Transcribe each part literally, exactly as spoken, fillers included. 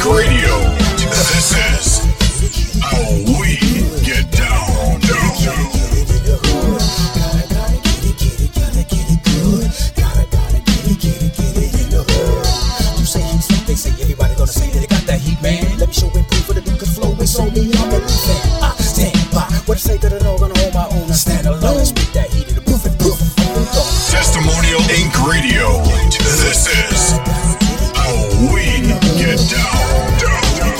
Radio. This is how we get down, down, down. You say heat sweet, they say everybody gonna say that they got that heat, man. Let me show and prove for the dude can flow. It's on me, I'm a new fan. I stand by what I say that I know, gonna hold my own. I stand alone, speak that heat, and proof and proof. Testimonial Inc Radio. This is how we get down, down, down.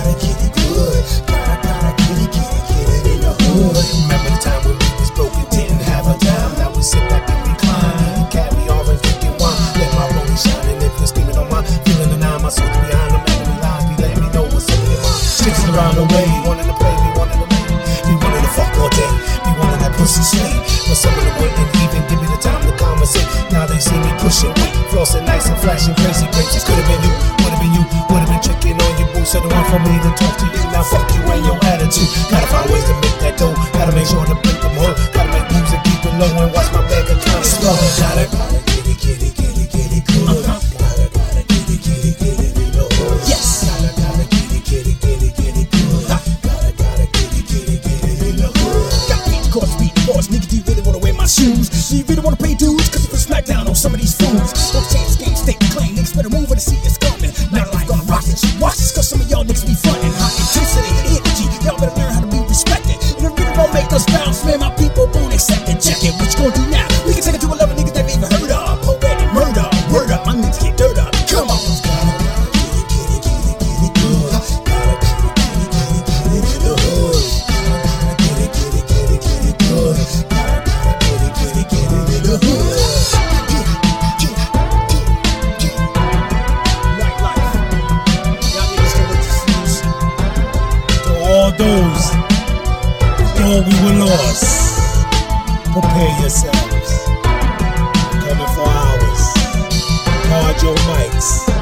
Remember the time when we was broken, didn't have a dime. Now we sit back and recline, carry on and drinking wine. Let my rollie shine, and if you're steaming on mine, feeling the nine, my soul's behind them enemy lines. Be letting me know what's in your mind. Chicks around the way, wanting to play, me wanting to leave, me wanting to fuck all day, me wanting that pussy sweet. But some of them wouldn't even give me the time to conversate. Now they see me pushing weight, flossing nice and flashing crazy grapes. It could've been you, would've been you, would've been tricking on your boo. Said the one for me to talk to you. Now fuck you and your attitude. Gotta find ways to make that dough. Gotta make sure to break them home. Gotta make moves and keep it low and watch my bank account explode. Gotta, gotta get it, get it, get it, get it good. Uh-huh. Gotta, gotta get it, get it, get it, get it good. Yes. Gotta, gotta get it, get it, get it, get it good. Gotta, gotta get it, get it, get it, get it good. Got beat the course, beat the boss. Nigga, do you really wanna wear my shoes? Do you really wanna pay dues? Cause you can smack down on some of these fools. Don't change the game, stay claim. Niggas better move when they see us coming. Now I'm gonna rock it. Watch this cause some of y'all niggas be frontin'. High intensity, energy. Y'all better learn how to be respected. And if it won't make us bounce, man, my people won't accept it. Check it, what you gonna do now? We can take it to a level niggas that ain't even heard of. Poetic murder, word up, my niggas get dirt up. Come on. All those who thought we were lost, prepare yourselves. Coming for hours. Guard your mics.